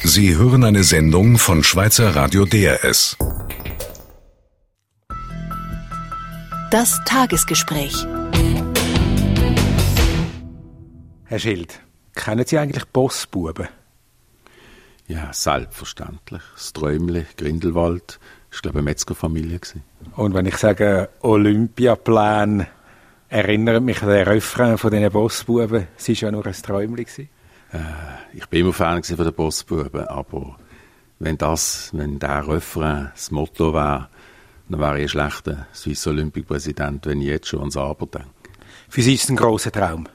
Sie hören eine Sendung von Schweizer Radio DRS. Das Tagesgespräch. Herr Schild, kennen Sie eigentlich Bossbuben? Ja, selbstverständlich. Das Träumli, Grindelwald, das war, glaube ich, eine Metzgerfamilie. Und wenn ich sage Olympiaplan, erinnert mich an den Refrain von diesen Bossbuben, es war ja nur ein Träumli. Ich bin immer Fan von den Bossbuben, aber wenn der Refrain das Motto wäre, dann wäre ich ein schlechter Swiss Olympic Präsident, wenn ich jetzt schon ans Aber denke. Für Sie ist es ein grosser Traum,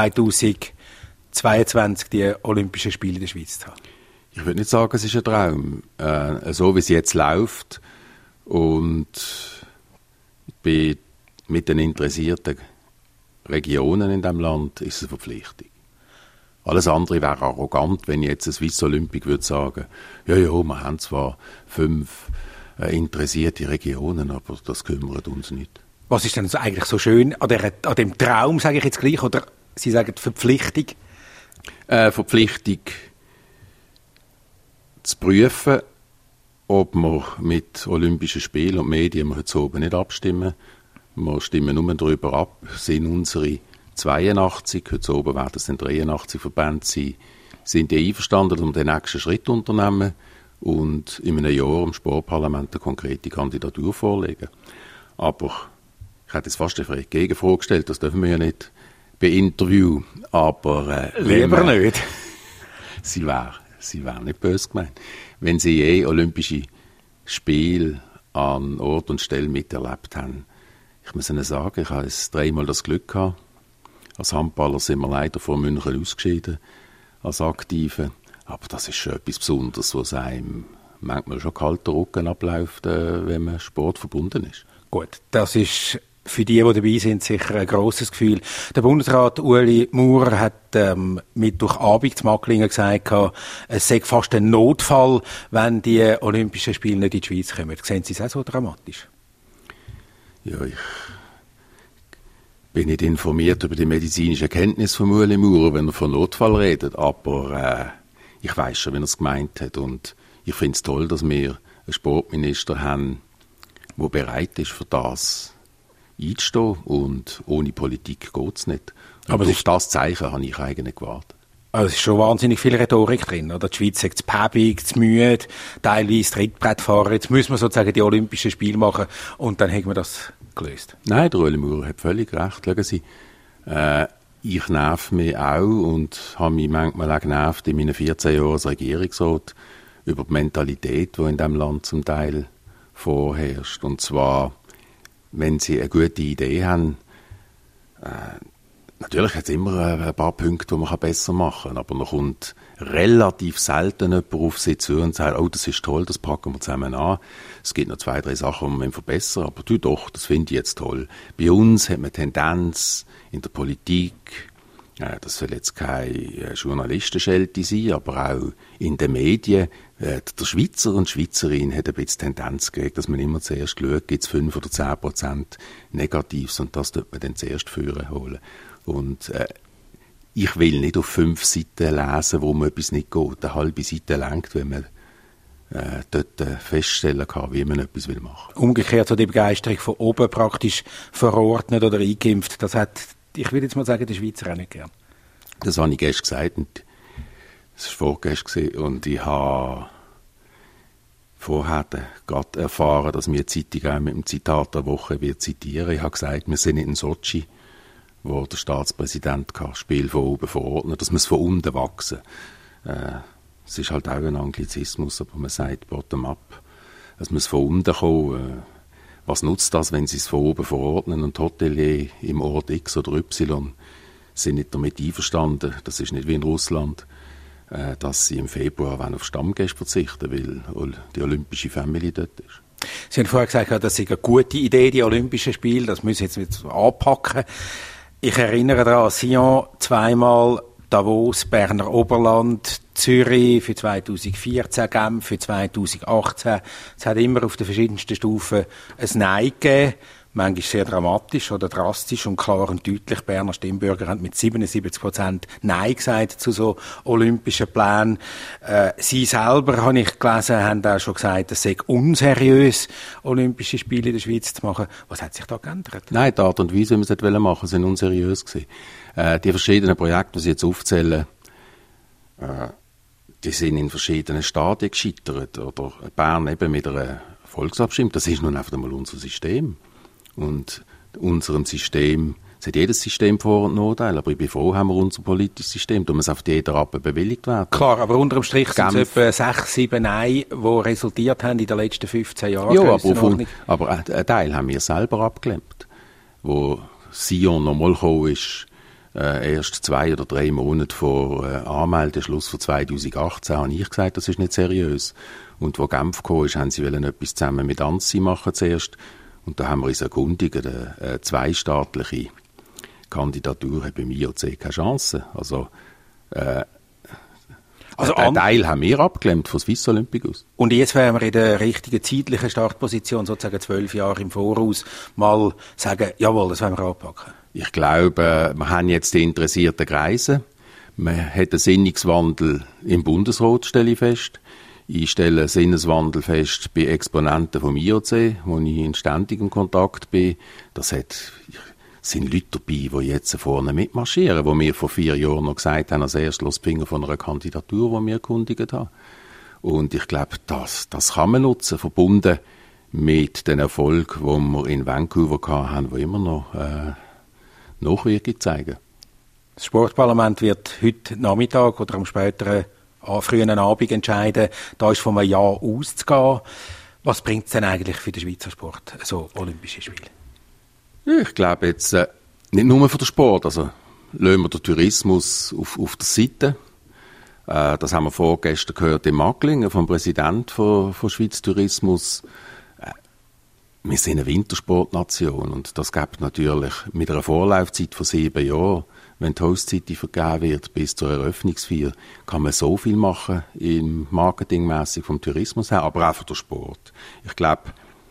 2022 die Olympischen Spiele in der Schweiz zu haben. Ich würde nicht sagen, es ist ein Traum. So wie es jetzt läuft und bei mit den interessierten Regionen in diesem Land ist es eine Verpflichtung. Alles andere wäre arrogant, wenn ich jetzt ein Swiss Olympic würde sagen, ja, wir haben zwar 5 interessierte Regionen, aber das kümmert uns nicht. Was ist denn eigentlich so schön an dem Traum, sage ich jetzt gleich, oder Sie sagen Verpflichtung? Verpflichtung zu prüfen, ob wir mit Olympischen Spielen und Medien heute oben nicht abstimmen. Wir stimmen nur darüber ab, sind unsere 82, heute oben werden es dann 83 Verbände sein, sind die einverstanden, um den nächsten Schritt zu unternehmen und in einem Jahr im Sportparlament eine konkrete Kandidatur vorlegen. Aber ich hätte jetzt fast eine Gegenfrage gestellt, das dürfen wir ja nicht bei Interview, aber lieber nicht. Sie wäre nicht böse gemeint. Wenn Sie Olympische Spiele an Ort und Stelle miterlebt haben, ich muss Ihnen sagen, ich habe jetzt 3-mal das Glück gehabt. Als Handballer sind wir leider vor München ausgeschieden, als Aktive. Aber das ist schon etwas Besonderes, was einem manchmal schon kalter Rücken abläuft, wenn man Sport verbunden ist. Gut, das ist für die dabei sind, sicher ein grosses Gefühl. Der Bundesrat Ueli Maurer hat mit durch Abend zu Macklingen gesagt, es sei fast ein Notfall, wenn die Olympischen Spiele nicht in die Schweiz kommen. Sehen Sie es auch so dramatisch? Ja, ich bin nicht informiert über die medizinische Kenntnis von Ueli Maurer, wenn er von Notfall redet, aber ich weiss schon, wie er es gemeint hat. Und ich finde es toll, dass wir einen Sportminister haben, der bereit ist, für das einzustehen. Und ohne Politik geht es nicht. Aber auf das Zeichen habe ich eigentlich gewartet. Also es ist schon wahnsinnig viel Rhetorik drin, oder? Die Schweiz sagt zu päbig, zu müde, teilweise Trittbrettfahrer. Jetzt müssen wir sozusagen die Olympischen Spiele machen und dann haben wir das gelöst. Nein, der Ueli Maurer hat völlig recht. Schauen Sie, ich nerv mich auch und habe mich manchmal auch genervt in meinen 14 Jahren als Regierungsrat über die Mentalität, die in diesem Land zum Teil vorherrscht. Und zwar, wenn Sie eine gute Idee haben, natürlich hat es immer ein paar Punkte, die man besser machen kann, aber noch kommt relativ selten jemand auf Sie zu und sagt, oh, das ist toll, das packen wir zusammen an. Es gibt noch 2-3 Sachen, die wir verbessern, aber du doch, das finde ich jetzt toll. Bei uns hat man Tendenz in der Politik, das soll jetzt keine Journalistenschelte sein, aber auch in den Medien, der Schweizer und Schweizerin hat ein bisschen Tendenz gegeben, dass man immer zuerst schaut, gibt es 5 oder 10% Negatives und das tut man dann zuerst führen holen. Und ich will nicht auf 5 Seiten lesen, wo man etwas nicht geht. Eine halbe Seite reicht, wenn man dort feststellen kann, wie man etwas machen will. Umgekehrt so die Begeisterung von oben praktisch verordnet oder eingeimpft, das hat, ich würde jetzt mal sagen, die Schweizer auch nicht gern. Das habe ich gestern gesagt und das war vorgestern und ich habe vorher gerade erfahren, dass mir die Zeitung auch mit dem Zitat der Woche wird zitieren. Ich habe gesagt, wir sind in Sochi, wo der Staatspräsident das Spiel von oben verordnet, dass wir es von unten wachsen. Es ist halt auch ein Anglizismus, aber man sagt bottom-up, dass wir es von unten kommen. Was nutzt das, wenn sie es von oben verordnen und Hotelier im Ort X oder Y sind nicht damit einverstanden, das ist nicht wie in Russland, dass sie im Februar auf Stammgäste verzichten, weil die olympische Family dort ist. Sie haben vorher gesagt, das ist eine gute Idee, die Olympischen Spiele, das müssen wir jetzt anpacken. Ich erinnere daran, Sion 2-mal, Davos, Berner Oberland, Zürich für 2014, Genf für 2018. Es hat immer auf den verschiedensten Stufen ein Nein gegeben. manchmal sehr dramatisch oder drastisch und klar und deutlich. Berner Stimmbürger haben mit 77% Nein gesagt zu so olympischen Plänen. Sie selber, habe ich gelesen, haben auch schon gesagt, es sei unseriös, Olympische Spiele in der Schweiz zu machen. Was hat sich da geändert? Nein, die Art und Weise, wie wir es machen wollten, sind unseriös gewesen. Die verschiedenen Projekte, die Sie jetzt aufzählen, die sind in verschiedenen Stadien gescheitert. Oder Bern eben mit einer Volksabstimmung. Das ist nun einfach einmal unser System. Und unserem System, es hat jedes System Vor- und Nachteile, aber ich bin froh, haben wir unser politisches System, da muss auf jeder Rappe bewilligt werden. Klar, aber unterm Strich sind es etwa 6, 7 Nein, die resultiert haben in den letzten 15 Jahren. Ja, aber einen Teil haben wir selber abgelehnt. Wo Sion nochmal gekommen ist, erst 2 oder 3 Monate vor Anmeldeschluss von 2018, habe ich gesagt, das ist nicht seriös. Und wo Genf gekommen ist, haben sie etwas zusammen mit Anzi machen zuerst. Und da haben wir uns erkundigt, eine zweistaatliche Kandidatur hat beim IOC keine Chance. Also einen Teil haben wir abgelehnt von Swiss Olympicus. Und jetzt wären wir in der richtigen zeitlichen Startposition, sozusagen 12 Jahre im Voraus, mal sagen, jawohl, das wollen wir anpacken. Ich glaube, wir haben jetzt die interessierten Kreise. Man hat einen Sinneswandel im Bundesrat, stelle ich fest. Ich stelle einen Sinneswandel fest bei Exponenten vom IOC, wo ich in ständigem Kontakt bin. Sind Leute dabei, die jetzt vorne mitmarschieren, die mir vor 4 Jahren noch gesagt haben, als erstes Losfinger von einer Kandidatur, die wir erkundigt haben. Und ich glaube, das kann man nutzen, verbunden mit den Erfolg, den wir in Vancouver hatten, die immer noch Nachwirkung zeigen. Das Sportparlament wird heute Nachmittag oder am späteren frühen Abend entscheiden, da ist von einem Ja auszugehen. Was bringt es denn eigentlich für den Schweizer Sport, so Olympische Spiele? Ich glaube jetzt, nicht nur für den Sport, also lassen wir den Tourismus auf der Seite. Das haben wir vorgestern gehört im Magglingen vom Präsidenten von Schweiz Tourismus. Wir sind eine Wintersportnation und das gibt natürlich mit einer Vorlaufzeit von 7 Jahren, wenn die Hostzeit vergeben wird bis zur Eröffnungsfeier, kann man so viel machen im Marketingmässig vom Tourismus her, aber auch für den Sport. Ich glaube,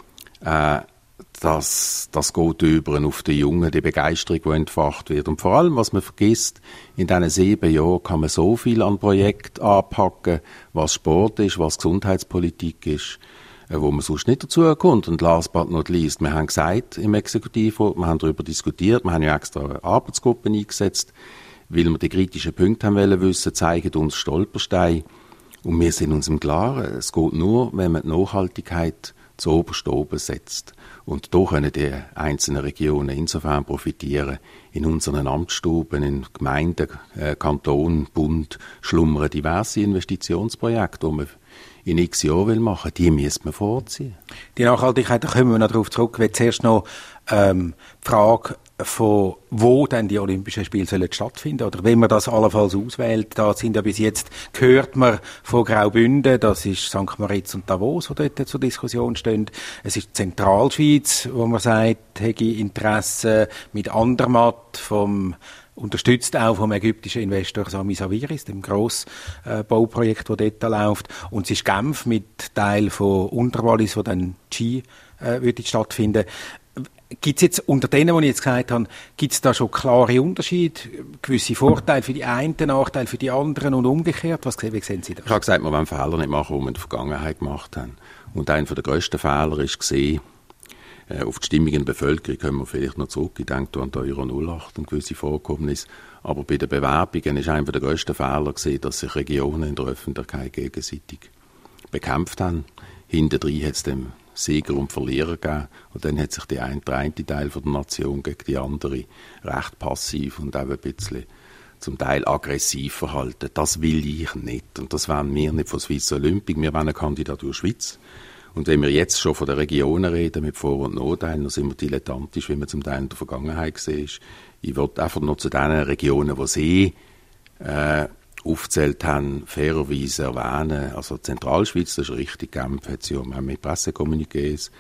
das geht über auf die Jungen, die Begeisterung, die entfacht wird. Und vor allem, was man vergisst, in diesen 7 Jahren kann man so viel an Projekten anpacken, was Sport ist, was Gesundheitspolitik ist, wo man sonst nicht dazu kommt. Und last but not least, wir haben gesagt im Exekutivrat, wir haben darüber diskutiert, wir haben ja extra Arbeitsgruppen eingesetzt, weil wir die kritischen Punkte haben wollen wissen, zeigen uns Stolpersteine. Und wir sind uns im Klaren, es geht nur, wenn man die Nachhaltigkeit zu oberst oben setzt. Und da können die einzelnen Regionen insofern profitieren. In unseren Amtsstuben, in Gemeinden, Kanton, Bund schlummern diverse Investitionsprojekte, die man in x Jahren machen will. Die müssen wir vorziehen. Die Nachhaltigkeit, da kommen wir noch darauf zurück. Ich will zuerst noch die Frage von wo denn die Olympischen Spiele sollen stattfinden oder wenn man das allenfalls auswählt. Da sind ja bis jetzt, gehört man von Graubünden, das ist St. Moritz und Davos, die dort zur Diskussion stehen. Es ist die Zentralschweiz, wo man sagt, hätte Interesse mit Andermatt unterstützt auch vom ägyptischen Investor Sami Sawiris, dem Grossbauprojekt, das dort läuft. Und es ist Genf mit Teil von Unterwallis, wo dann Ski würde stattfinden. Gibt es jetzt unter denen, die ich jetzt gesagt habe, gibt es da schon klare Unterschiede, gewisse Vorteile für die einen, Nachteile für die anderen und umgekehrt? Wie sehen Sie das? Ich habe gesagt, wir wollen Fehler nicht machen, die wir in der Vergangenheit gemacht haben. Und einer der grössten Fehler ist gesehen, auf die Stimmung in der Bevölkerung kommen wir vielleicht noch zurück. Ich denke an den Euro 08 und gewisse Vorkommnisse. Aber bei den Bewerbungen ist einer der grössten Fehler gesehen, dass sich Regionen in der Öffentlichkeit gegenseitig bekämpft haben. Hintendrein hat es dem Sieger und Verlierer gegeben. Und dann hat sich der eine Teil der Nation gegen die andere recht passiv und auch ein bisschen zum Teil aggressiv verhalten. Das will ich nicht. Und das wollen wir nicht von Swiss Olympic. Wir wollen eine Kandidatur Schweiz. Und wenn wir jetzt schon von den Regionen reden, mit Vor- und Nachteilen, dann sind wir dilettantisch, wie man zum Teil in der Vergangenheit gesehen ist. Ich wollte einfach noch zu den Regionen, die Sie aufgezählt haben, fairerweise erwähnen. Also Zentralschweiz, das ist richtig, Genf hat sie ja mit Pressekommuniqués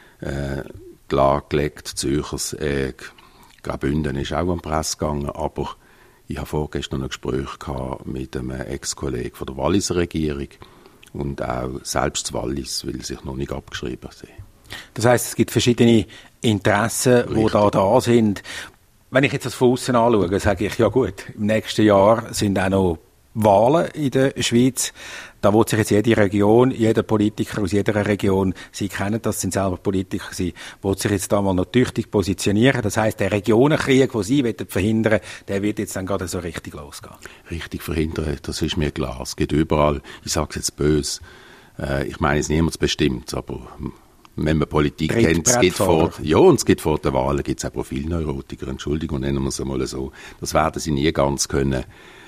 klargelegt, Zürchers Graubünden ist auch an die Presse gegangen, aber ich habe vorgestern noch ein Gespräch gehabt mit einem Ex-Kollegen von der Walliser Regierung und auch selbst Wallis will sich noch nicht abgeschrieben sehen. Das heisst, es gibt verschiedene Interessen, die da sind. Wenn ich jetzt das von außen anschaue, sage ich, ja gut, im nächsten Jahr sind auch noch Wahlen in der Schweiz. Da will sich jetzt jede Region, jeder Politiker aus jeder Region, Sie kennen das, sind selber Politiker, Sie will sich jetzt da mal noch tüchtig positionieren. Das heisst, der Regionenkrieg, den Sie verhindern wollen, der wird jetzt dann gerade so richtig losgehen. Richtig verhindern, das ist mir klar. Es geht überall, ich sage es jetzt böse, ich meine es niemand bestimmt, aber wenn man Politik kennt, es geht vor der Wahl, gibt es auch Profilneurotiker, Entschuldigung, nennen wir es einmal so. Das werden sie nie ganz können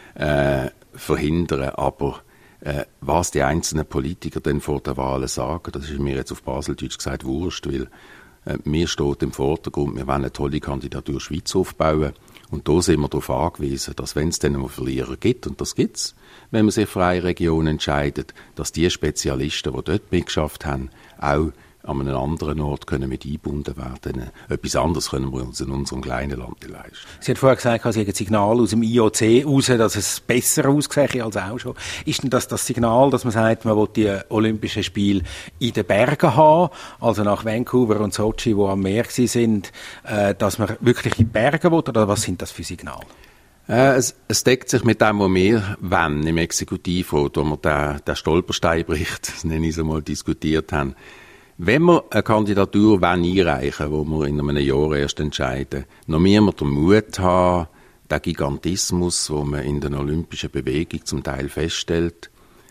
verhindern, aber was die einzelnen Politiker denn vor der Wahl sagen, das ist mir jetzt auf Baseldeutsch gesagt wurscht, weil mir steht im Vordergrund, wir wollen eine tolle Kandidatur Schweiz aufbauen und da sind wir darauf angewiesen, dass wenn es dann einen Verlierer gibt, und das gibt es, wenn man sich für eine Region entscheidet, dass die Spezialisten, die dort mitgeschafft haben, auch an einem anderen Ort können mit eingebunden werden. Etwas anderes können wir uns in unserem kleinen Land leisten. Sie hat vorher gesagt, Sie haben ein Signal aus dem IOC raus, dass es besser aussehe als auch schon. Ist denn das Signal, dass man sagt, man will die Olympischen Spiele in den Bergen haben, also nach Vancouver und Sochi, die am Meer sind, dass man wirklich in die Berge will, oder was sind das für Signale? Es deckt sich mit dem, was wir wollen im Exekutivrat, wo wir den Stolpersteinbericht, das nenne ich es einmal, diskutiert haben. Wenn wir eine Kandidatur einreichen wollen, die wir in einem Jahr erst entscheiden, noch müssen wir den Mut haben, den Gigantismus, den man in der olympischen Bewegung zum Teil feststellt,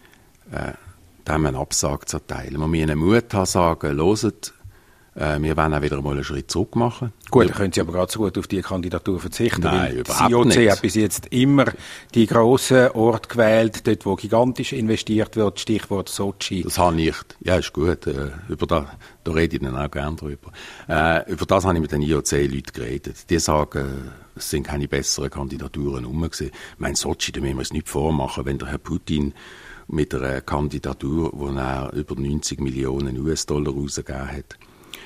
dem einen Absag zu erteilen. Wir müssen den Mut haben, sagen, hört, wir wollen auch wieder mal einen Schritt zurück machen. Gut, dann können Sie aber gerade so gut auf die Kandidatur verzichten. Nein, überhaupt das IOC nicht. hat bis jetzt immer die grossen Orte gewählt, dort wo gigantisch investiert wird, Stichwort Sochi. Das habe ich, ja ist gut, da rede ich dann auch gerne drüber. Über das habe ich mit den IOC-Leuten geredet. Die sagen, es sind keine besseren Kandidaturen rum gewesen. Ich meine, Sochi, da müssen wir es nicht vormachen, wenn der Herr Putin mit einer Kandidatur, wo er über 90 Millionen US-Dollar rausgegeben hat,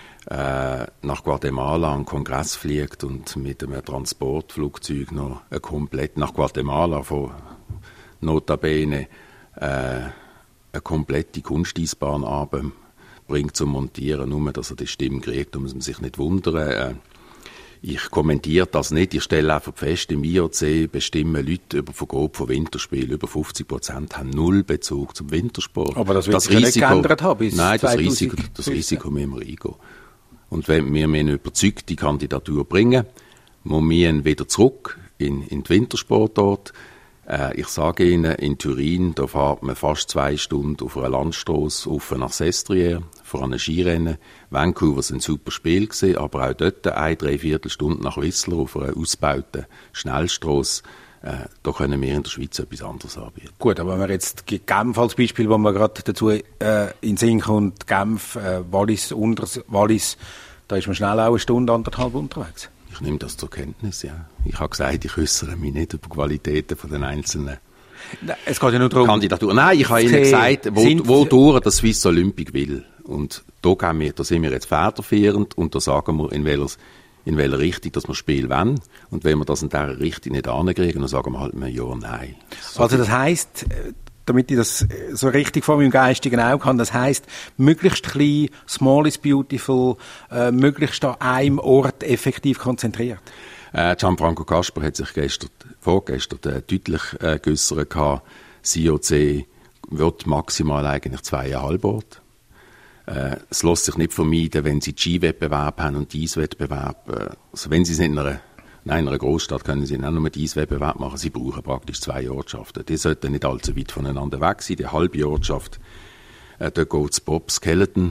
nach Guatemala an den Kongress fliegt und mit einem Transportflugzeug noch komplett nach Guatemala von notabene eine komplette Kunsteisbahn bringt zum Montieren, nur dass er die Stimme kriegt, da muss man sich nicht wundern. Ich kommentiere das nicht, ich stelle einfach fest, im IOC bestimmen Leute über Vergabe von Winterspielen, über 50% haben null Bezug zum Wintersport. Aber das wird sich nicht geändert haben bis Nein, das Risiko müssen wir eingehen. Und wenn wir eine überzeugte Kandidatur bringen, müssen wir wieder zurück in die Wintersportort. Ich sage Ihnen, in Turin, da fährt man fast 2 Stunden auf einer Landstrasse auf nach Sestriere, vor einem Skirennen. Vancouver war ein super Spiel gewesen, aber auch dort 3/4 Stunden nach Whistler auf einer ausgebauten Schnellstrasse. Da können wir in der Schweiz etwas anderes anbieten. Gut, aber wenn wir jetzt Genf als Beispiel, wo man gerade dazu in den Sinn kommt, Genf, Wallis, Wallis, da ist man schnell auch 1 Stunde, 1,5 unterwegs. Ich nehme das zur Kenntnis, ja. Ich habe gesagt, ich äußere mich nicht über Qualitäten von den einzelnen es geht ja nur darum, Kandidaturen. Nein, ich habe Ihnen gesagt, wodurch das Swiss Olympic will. Und da sind wir jetzt federführend und da sagen wir, in welcher Richtung dass wir Spiel wollen. Und wenn wir das in dieser Richtung nicht ankriegen, dann sagen wir halt ein Ja, nein. So also das heisst, damit ich das so richtig vor meinem geistigen Auge habe, das heisst, möglichst klein, small is beautiful, möglichst an einem Ort effektiv konzentriert. Gianfranco Casper hat sich vorgestern deutlich geäussert. Das IOC wird maximal eigentlich 2,5 Orte. Es lässt sich nicht vermeiden, wenn sie Skiwettbewerb haben und Eiswettbewerb. Also wenn sie es in einer Großstadt können sie nicht nur den Eiswettbewerb machen, sie brauchen praktisch 2 Ortschaften. Die sollten nicht allzu weit voneinander weg sein. Die halbe Ortschaft, da geht es Bob Skeleton.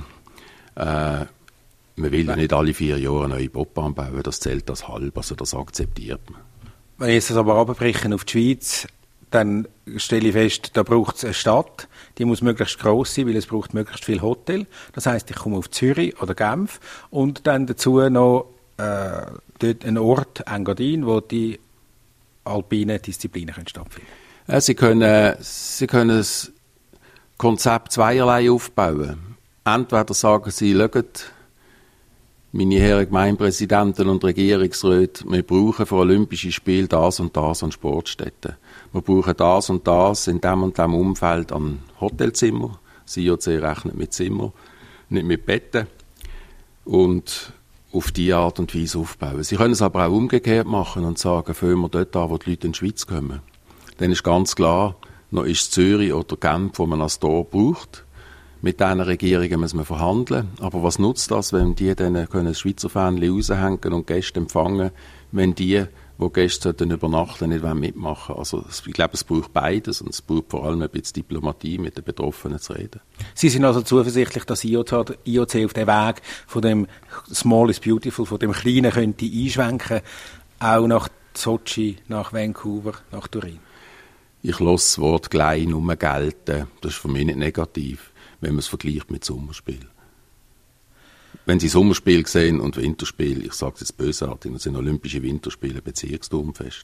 Man will ja nicht alle 4 Jahre eine neue Bobbahn bauen, das zählt als halb, also das akzeptiert man. Wenn ich jetzt das aber runterbreche auf die Schweiz, dann stelle ich fest, da braucht es eine Stadt, die muss möglichst gross sein, weil es braucht möglichst viel Hotel. Das heisst, ich komme auf Zürich oder Genf und dann dazu noch dort einen Ort, Engadin, wo die alpinen Disziplinen stattfinden können. Sie können das Konzept zweierlei aufbauen. Entweder sagen Sie, schaut, meine Herren Gemeindepräsidenten und Regierungsräte, wir brauchen für Olympische Spiele das und das an Sportstätten. Wir brauchen das und das in dem und dem Umfeld an Hotelzimmer. Das IOC rechnet mit Zimmer, nicht mit Betten. und auf diese Art und Weise aufbauen. Sie können es aber auch umgekehrt machen und sagen, fangen wir dort an, wo die Leute in die Schweiz kommen. Dann ist ganz klar, noch ist Zürich oder Genf, wo man als Tor braucht. Mit diesen Regierungen muss man verhandeln. Aber was nutzt das, wenn die dann können Schweizer Fähnchen raushängen und Gäste empfangen, wenn die Gäste übernachten, nicht mitmachen wollen? Also ich glaube, es braucht beides und es braucht vor allem ein bisschen Diplomatie, mit den Betroffenen zu reden. Sie sind also zuversichtlich, dass IOC auf den Weg von dem Small is Beautiful, von dem Kleinen könnte einschwenken, auch nach Sochi, nach Vancouver, nach Turin? Ich lasse das Wort «klein» nur gelten. Das ist für mich nicht negativ, wenn man es vergleicht mit Sommerspiel. Wenn Sie Sommerspiel sehen und Winterspiel, ich sage es jetzt bösartig, das sind Olympische Winterspiele, Bezirksturmfest.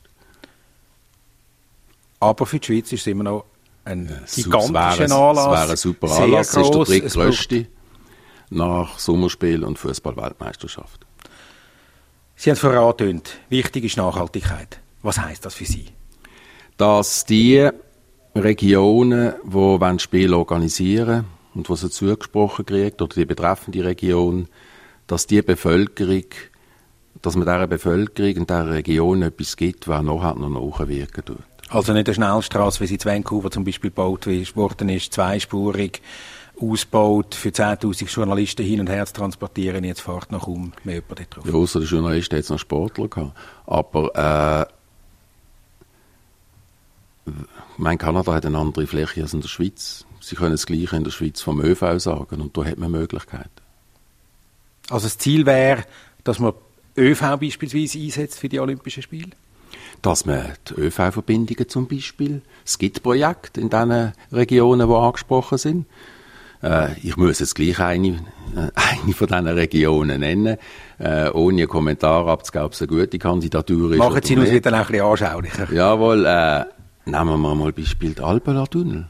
Aber für die Schweiz ist es immer noch ein gigantischer Anlass. Es wäre ein super Anlass, es ist der drittgrösste nach Sommerspiel und Fußball-Weltmeisterschaft. Sie haben es vorher angetönt, wichtig ist Nachhaltigkeit. Was heisst das für Sie? Dass die Regionen, die Spiele organisieren und die sie zugesprochen kriegt, oder die betreffende Region, dass die Bevölkerung, dass man dieser Bevölkerung in dieser Region etwas gibt, was noch nachwirken tut. Also nicht eine Schnellstrasse, wie sie in Vancouver zum Beispiel gebaut worden ist, zweispurig, ausgebaut, für 10'000 Journalisten hin und her zu transportieren, jetzt fährt noch kaum mehr jemand dort drauf. Ja, ausser der Journalisten hat es noch Sportler gehabt. Aber Kanada hat eine andere Fläche als in der Schweiz. Sie können das Gleiche in der Schweiz vom ÖV sagen und da hat man Möglichkeiten. Also das Ziel wäre, dass man ÖV beispielsweise einsetzt für die Olympischen Spiele? Dass man die ÖV-Verbindungen zum Beispiel, es gibt Projekte in diesen Regionen, die angesprochen sind. Ich muss jetzt gleich eine von diesen Regionen nennen, ohne einen Kommentar abzugeben, ob es eine gute Kandidatur ist. Machen Sie uns wieder ein bisschen anschaulicher. Jawohl, nehmen wir mal Beispiel den Alpeler-Tunnel.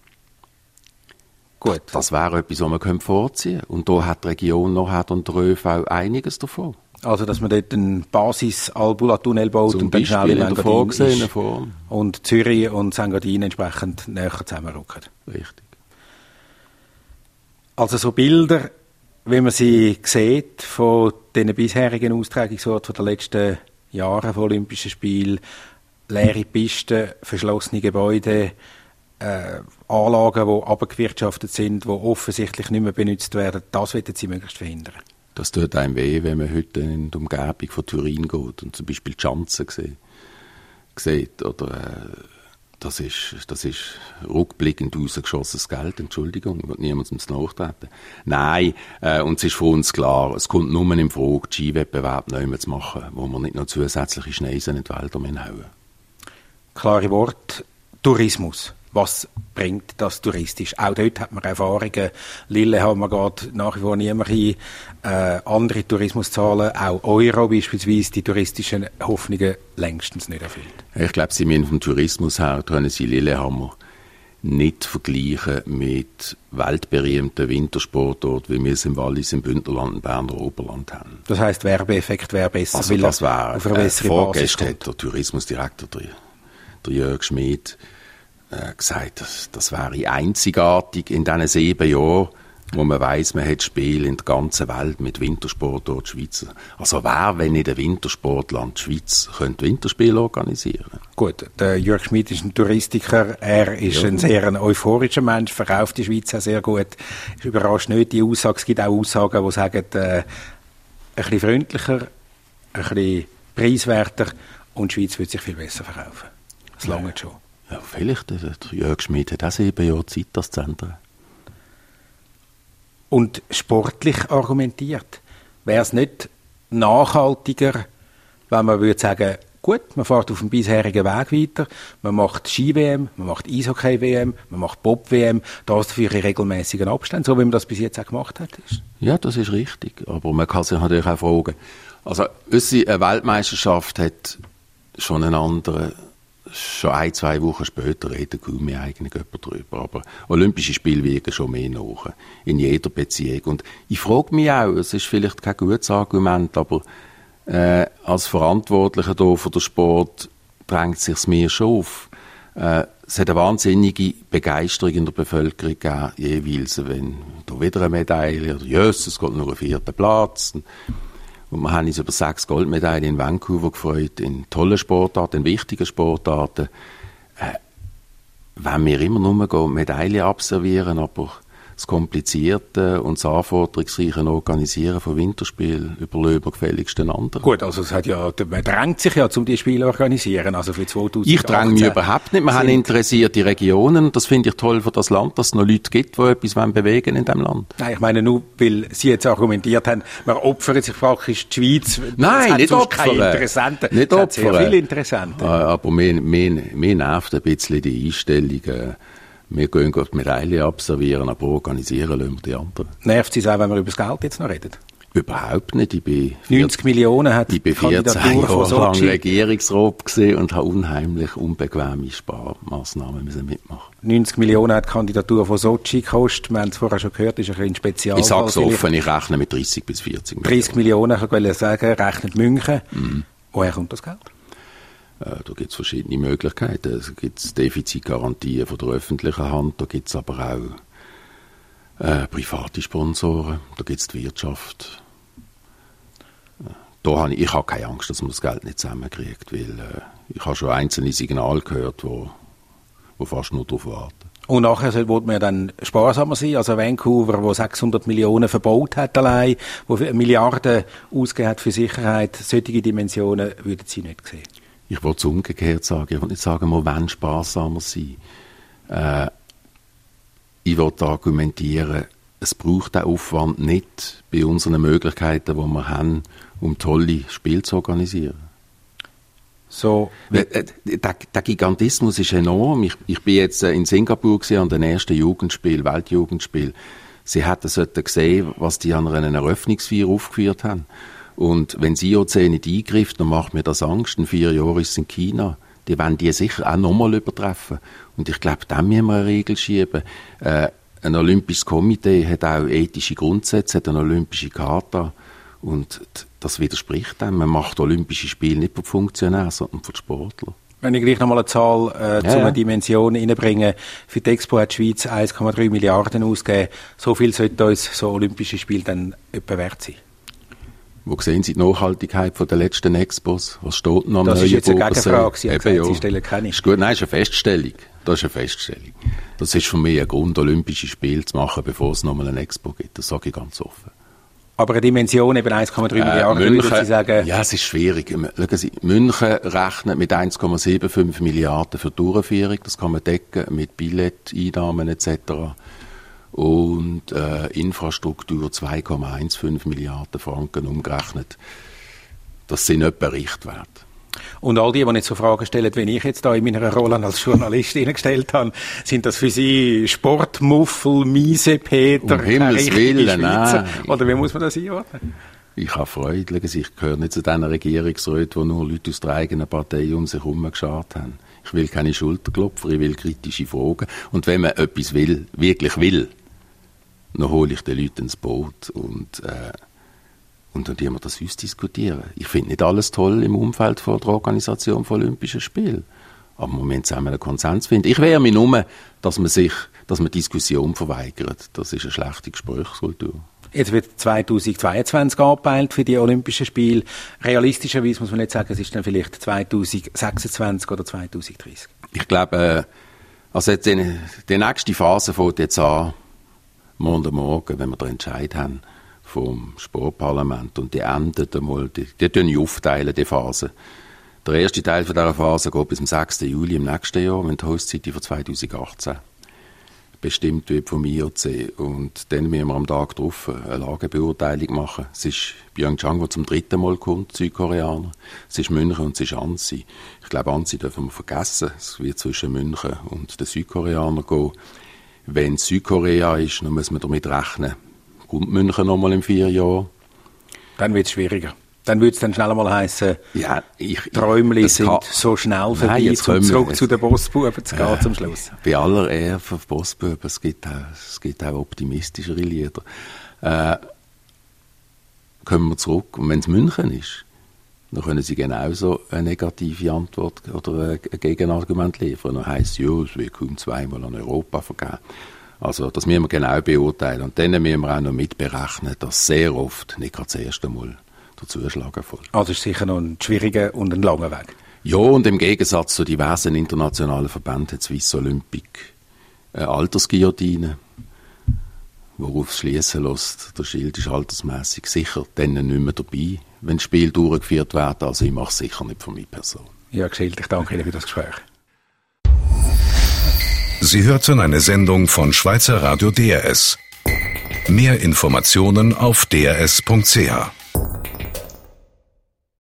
Gut. Das wäre etwas, was man vorziehen könnte. Und da hat die Region nachher und der ÖV einiges davon. Also, dass man dort einen Basis-Albula-Tunnel baut zum und dann schnell in der vorgesehenen Form. Und Zürich und St. Gaudin entsprechend näher zusammenrücken. Richtig. Also so Bilder, wie man sie sieht von den bisherigen Austragungsorten der letzten Jahre von Olympischen Spielen, leere Pisten, verschlossene Gebäude, Anlagen, die abgewirtschaftet sind, die offensichtlich nicht mehr benutzt werden, das wollen Sie möglichst verhindern. Das tut einem weh, wenn man heute in die Umgebung von Turin geht und zum Beispiel die Schanze sieht. Oder, das ist rückblickend rausgeschossenes Geld, Entschuldigung, wird niemandem nachtreten. Nein, und es ist für uns klar, es kommt nur in Frage, die Skiwettbewerb neu zu machen, wo wir nicht noch zusätzliche Schneisen in die Wälder hauen. Klare Worte, Tourismus. Was bringt das touristisch? Auch dort hat man Erfahrungen. Lillehammer geht nach wie vor niemand hin. Andere Tourismuszahlen, auch Euro beispielsweise, die touristischen Hoffnungen längstens nicht erfüllt. Ich glaube, Sie müssen vom Tourismus her können Sie Lillehammer nicht vergleichen mit weltberühmten Wintersportorten, wie wir es im Wallis, im Bündnerland, im Berner Oberland haben. Das heisst, Werbeeffekt wäre besser, also weil das wäre auf eine bessere Basis kommt. Hat der Tourismusdirektor, der Jörg Schmid, gesagt, das wäre einzigartig in diesen 7 Jahren, wo man weiss, man hat Spiele in der ganzen Welt mit Wintersport dort Schweizer. Also wer, wenn nicht ein Wintersportland Schweiz, könnte Winterspiele organisieren? Gut, der Jörg Schmid ist ein Touristiker, er ist ein sehr euphorischer Mensch, verkauft die Schweiz auch sehr gut. Ich überrascht nicht die Aussage, es gibt auch Aussagen, die sagen, ein bisschen freundlicher, ein bisschen preiswerter und die Schweiz wird sich viel besser verkaufen. Das lange schon. Ja, vielleicht. Der Jörg Schmid hat auch 7 Jahre Zeit, das zu ändern. Und sportlich argumentiert, wäre es nicht nachhaltiger, wenn man würde sagen, gut, man fährt auf dem bisherigen Weg weiter, man macht Ski-WM, man macht Eishockey-WM, man macht Bob-WM, das für in regelmäßigen Abständen, so wie man das bis jetzt auch gemacht hat. Ja, das ist richtig, aber man kann sich natürlich auch fragen. Also, unsere Weltmeisterschaft hat schon einen anderen. Schon 1-2 Wochen später redet kaum mehr eigentlich jemand darüber. Aber Olympische Spiele wirken schon mehr nach. In jeder Beziehung. Und ich frage mich auch, es ist vielleicht kein gutes Argument, aber als Verantwortlicher hier für den Sport drängt es sich mir schon auf. es hat eine wahnsinnige Begeisterung in der Bevölkerung gegeben, jeweils, wenn da wieder eine Medaille, oder Jesus, es geht nur ein 4. Platz. Und wir haben uns über 6 Goldmedaillen in Vancouver gefreut, in tollen Sportarten, in wichtigen Sportarten. Wenn wir immer nur Medaillen abservieren, aber das Komplizierte und das Anforderungsreiche Organisieren von Winterspielen überleben gefälligst den anderen. Gut, also man drängt sich ja, um die Spiele zu organisieren, also für 2018. Ich dränge mich überhaupt nicht. Wir haben interessierte Regionen. Das finde ich toll für das Land, dass es noch Leute gibt, die etwas bewegen in diesem Land. Nein, ich meine nur, weil Sie jetzt argumentiert haben, man opfert sich praktisch die Schweiz. Nein, nicht opfern. Nicht opfern. Sehr viele Interessante. Aber mir nervt ein bisschen die Einstellung, wir gehen die Medaille abservieren, aber organisieren lassen wir die anderen. Nervt es auch, wenn wir über das Geld jetzt noch reden? Überhaupt nicht. Ich bin 90 Millionen hat die 14 Jahre lang Regierungsrat gewesen und habe unheimlich unbequeme Sparmaßnahmen mitmachen. 90 Millionen hat die Kandidatur von Sochi gekostet. Wir haben es vorher schon gehört, ist ein bisschen Spezial. Ich sage es offen, ich rechne mit 30 bis 40 Millionen. 30 Millionen, ich wollte sagen, rechnet München. Woher kommt das Geld? Da gibt es verschiedene Möglichkeiten. Da gibt es Defizitgarantien von der öffentlichen Hand, da gibt es aber auch private Sponsoren, da gibt es die Wirtschaft. Ich habe keine Angst, dass man das Geld nicht zusammenkriegt, weil ich habe schon einzelne Signale gehört, wo fast nur darauf warten. Und nachher wollte man dann sparsamer sein, also Vancouver, wo 600 Millionen verbaut hat allein, wo Milliarden ausgegeben hat für Sicherheit, solche Dimensionen würden Sie nicht sehen? Ich wollte es umgekehrt sagen. Ich will nicht sagen, wir wollen sparsamer sein. Ich wollte argumentieren, es braucht den Aufwand nicht bei unseren Möglichkeiten, die wir haben, um tolle Spiele zu organisieren. So. Der Gigantismus ist enorm. Ich bin jetzt in Singapur an den ersten Jugendspiel, Weltjugendspiel. Sie hätten gesehen, was die an einer Eröffnungsfeier aufgeführt haben. Und wenn das IOC nicht eingreift, dann macht mir das Angst. In 4 Jahren ist es in China. Die wollen die sicher auch nochmal übertreffen. Und ich glaube, da müssen wir eine Regel schieben. Ein Olympisches Komitee hat auch ethische Grundsätze, hat eine olympische Charta. Und das widerspricht dem. Man macht Olympische Spiele nicht für die Funktionäre, sondern für die Sportler. Wenn ich gleich nochmal eine Zahl zu einer Dimension reinbringe, für die Expo hat die Schweiz 1,3 Milliarden ausgegeben. So viel sollte uns so Olympische Spiele dann etwa wert sein. Wo sehen Sie die Nachhaltigkeit von den letzten Expos? Was steht noch am Das neuen ist jetzt eine Gegenfrage. Sie stellen keine. Ist gut. Nein, ist eine Feststellung. Das ist eine Feststellung. Das ist für mich ein Grund, Olympische Spiele zu machen, bevor es nochmal eine Expo gibt. Das sage ich ganz offen. Aber eine Dimension eben 1,3 Milliarden, würden Sie sagen? Ja, es ist schwierig. Schauen Sie, München rechnet mit 1,75 Milliarden für die Durchführung. Das kann man decken mit Billetteinnahmen etc. Und Infrastruktur 2,15 Milliarden Franken umgerechnet. Das sind etwa Richtwerte. Und all die nicht so Fragen stellen, wie ich jetzt da in meiner Rolle als Journalist gestellt habe, sind das für Sie Sportmuffel, Miesepeter, Himmels Willen, nein. Oder wie muss man das einordnen? Ich habe Freude. Ich gehöre nicht zu diesen Regierungsräten, die nur Leute aus der eigenen Partei um sich herum geschaut haben. Ich will keine Schulterklopfer, ich will kritische Fragen. Und wenn man etwas will, wirklich will, dann hole ich den Leuten ins Boot und dann wir das ausdiskutieren. Ich finde nicht alles toll im Umfeld von der Organisation von Olympischen Spielen. Aber im Moment zusammen einen Konsens finden. Ich wehre mich nur, dass man Diskussion verweigert. Das ist eine schlechte Gesprächskultur. Jetzt wird 2022 angepeilt für die Olympischen Spiele. Realistischerweise muss man nicht sagen, es ist dann vielleicht 2026 oder 2030. Ich glaube, also jetzt die nächste Phase fängt jetzt an, morgen, wenn wir den Entscheid haben vom Sportparlament, und die endet einmal, die tun ich aufteilen, die Phase. Der erste Teil von dieser Phase geht bis zum 6. Juli im nächsten Jahr, wenn die Hostzeit von 2018 bestimmt wird vom IOC. Und dann müssen wir am Tag darauf eine Lagebeurteilung machen. Es ist Pyeongchang, der zum 3. Mal kommt, Südkoreaner. Es ist München und es ist Annecy. Ich glaube, Annecy dürfen wir vergessen. Es wird zwischen München und den Südkoreanern gehen. Wenn es Südkorea ist, dann muss man damit rechnen, kommt München noch mal in 4 Jahren. Dann wird es schwieriger. Dann würde es dann schnell mal heissen, ja, Träumli sind so schnell vorbei, um zurück zu den Bossbuben zu gehen zum Schluss. Bei aller Ehre für Bossbuben, es gibt auch optimistischere Lieder. Kommen wir zurück, und wenn es München ist, dann können sie genauso eine negative Antwort oder ein Gegenargument liefern. Dann heisst es, ja, es wird kaum zweimal an Europa vergeben. Also das müssen wir genau beurteilen. Und dann müssen wir auch noch mitberechnen, dass sehr oft nicht gerade das erste Mal der Zuschlag erfolgt. Also ist sicher noch ein schwieriger und ein langer Weg. Ja, und im Gegensatz zu diversen internationalen Verbänden hat Swiss Olympic eine Altersguillotine, worauf es schliessen lässt. Der Schild ist altersmässig sicher dann nicht mehr dabei, wenn das Spiel durchgeführt wird. Also ich mache es sicher nicht für meine Person. Ja, Schild, ich danke Ihnen für das Gespräch. Sie hörten eine Sendung von Schweizer Radio DRS. Mehr Informationen auf drs.ch.